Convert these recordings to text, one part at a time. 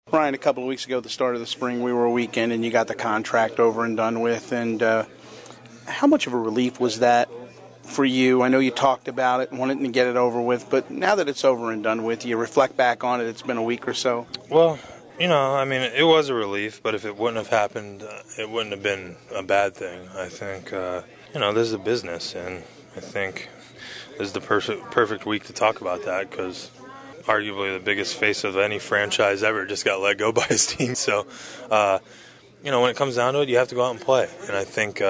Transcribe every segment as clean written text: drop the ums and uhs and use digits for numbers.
Brian, a couple of weeks ago, at the start of the spring, we were a weekend and you got the contract over and done with. And how much of a relief was that for you? I know you talked about it, wanted to get it over with, but now that it's over and done with, you reflect back on it, it's been a week or so. Well, it was a relief, but if it wouldn't have happened, it wouldn't have been a bad thing. I think, this is a business, and I think this is the perfect week to talk about that because arguably the biggest face of any franchise ever just got let go by his team. So, when it comes down to it, you have to go out and play. And I think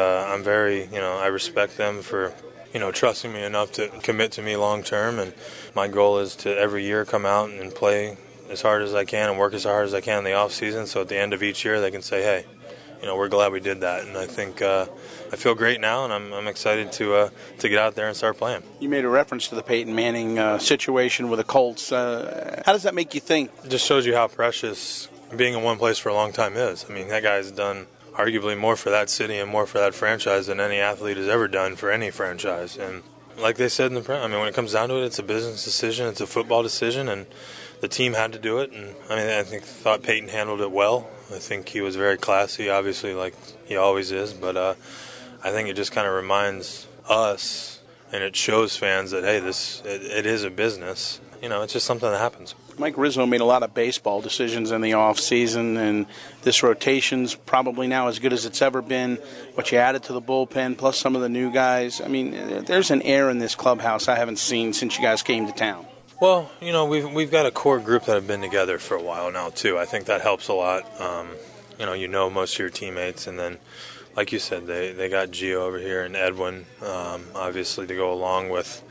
I respect them for, trusting me enough to commit to me long term. And my goal is to every year come out and play as hard as I can and work as hard as I can in the off season. So at the end of each year, they can say, hey, we're glad we did that. And I think I feel great now, and I'm excited to get out there and start playing. You made a reference to the Peyton Manning situation with the Colts. How does that make you think? It just shows you how precious being in one place for a long time is. I mean, that guy's done arguably more for that city and more for that franchise than any athlete has ever done for any franchise. And like they said in the press, when it comes down to it, it's a business decision, it's a football decision, and the team had to do it. And I thought Peyton handled it well. I think he was very classy, obviously, like he always is. But I think it just kind of reminds us, and it shows fans that, hey, it is a business. It's just something that happens. Mike Rizzo made a lot of baseball decisions in the offseason, and this rotation's probably now as good as it's ever been. What you added to the bullpen, plus some of the new guys. There's an air in this clubhouse I haven't seen since you guys came to town. Well, we've got a core group that have been together for a while now, too. I think that helps a lot. Most of your teammates, and then, like you said, they got Gio over here and Edwin, obviously, to go along with,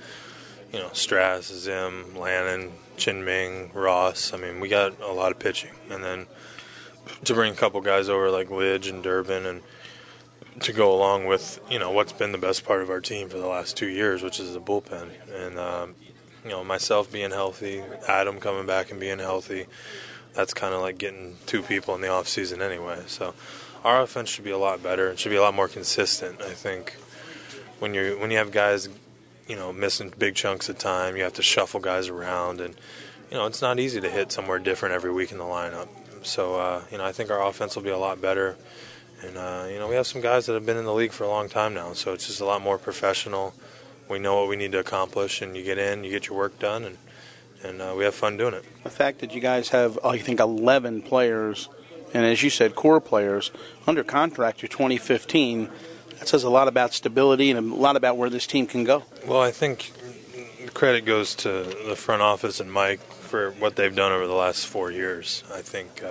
Strass, Zim, Lannon, Chin Ming, Ross. We got a lot of pitching. And then to bring a couple guys over like Lidge and Durbin and to go along with, what's been the best part of our team for the last 2 years, which is the bullpen. And, myself being healthy, Adam coming back and being healthy, that's kind of like getting two people in the off season anyway. So our offense should be a lot better. It should be a lot more consistent. I think when you have guys, missing big chunks of time, you have to shuffle guys around, and it's not easy to hit somewhere different every week in the lineup. So I think our offense will be a lot better, and we have some guys that have been in the league for a long time now, so it's just a lot more professional. We know what we need to accomplish, and you get in, you get your work done, and we have fun doing it. The fact that you guys have, I think, 11 players, and as you said, core players, under contract through 2015, that says a lot about stability and a lot about where this team can go. Well, I think the credit goes to the front office and Mike for what they've done over the last 4 years. I think,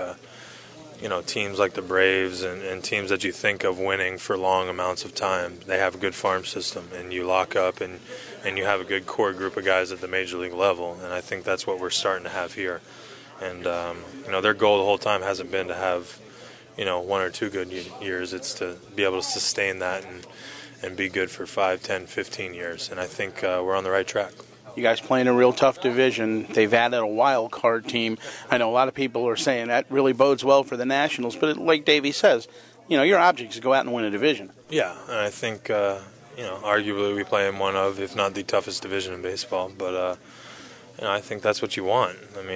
teams like the Braves and teams that you think of winning for long amounts of time, they have a good farm system, and you lock up and you have a good core group of guys at the major league level, and I think that's what we're starting to have here. And, their goal the whole time hasn't been to have, 1 or 2 good years. It's to be able to sustain that and be good for 5, 10, 15 years. And I think we're on the right track. You guys play in a real tough division. They've added a wild card team. I know a lot of people are saying that really bodes well for the Nationals, but like Davey says, your object is to go out and win a division. Yeah, and I think, arguably we play in one of, if not the toughest division in baseball. But, I think that's what you want.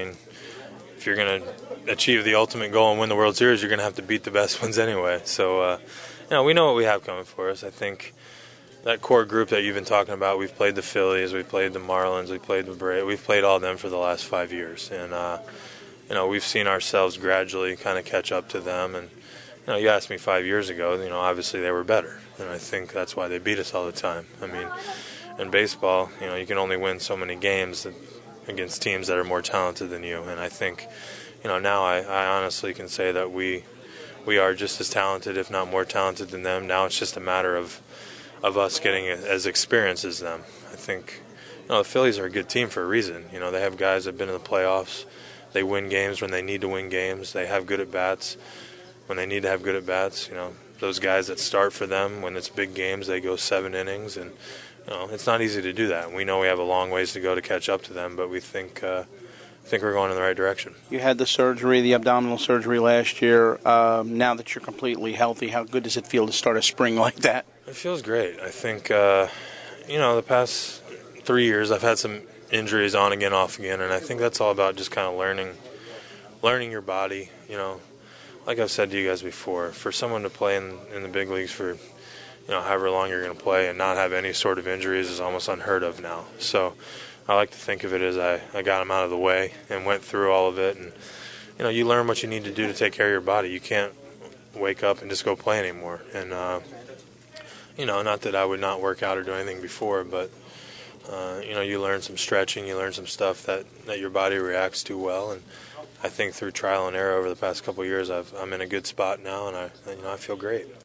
If you're going to achieve the ultimate goal and win the World Series, you're going to have to beat the best ones anyway. So, we know what we have coming for us. I think that core group that you've been talking about, we've played the Phillies, we've played the Marlins, we've played the Braves, we've played all of them for the last 5 years. And, we've seen ourselves gradually kind of catch up to them. And, you asked me 5 years ago, obviously they were better. And I think that's why they beat us all the time. In baseball, you can only win so many games against teams that are more talented than you. And I think, now I honestly can say that we are just as talented, if not more talented than them. Now it's just a matter of us getting as experienced as them. I think, the Phillies are a good team for a reason. They have guys that have been in the playoffs. They win games when they need to win games. They have good at-bats when they need to have good at-bats. Those guys that start for them, when it's big games, they go 7 innings. And, it's not easy to do that. We know we have a long ways to go to catch up to them, but we think we're going in the right direction. You had the surgery, the abdominal surgery last year. Now that you're completely healthy, how good does it feel to start a spring like that? It feels great. I think, the past 3 years I've had some injuries on again, off again, and I think that's all about just kind of learning learning your body. Like I've said to you guys before, for someone to play in the big leagues for however long you're going to play and not have any sort of injuries is almost unheard of now. So I like to think of it as I got them out of the way and went through all of it. And you learn what you need to do to take care of your body. You can't wake up and just go play anymore. And not that I would not work out or do anything before, but you learn some stretching, you learn some stuff that your body reacts to well. And I think through trial and error over the past couple of years, I'm in a good spot now, and I feel great.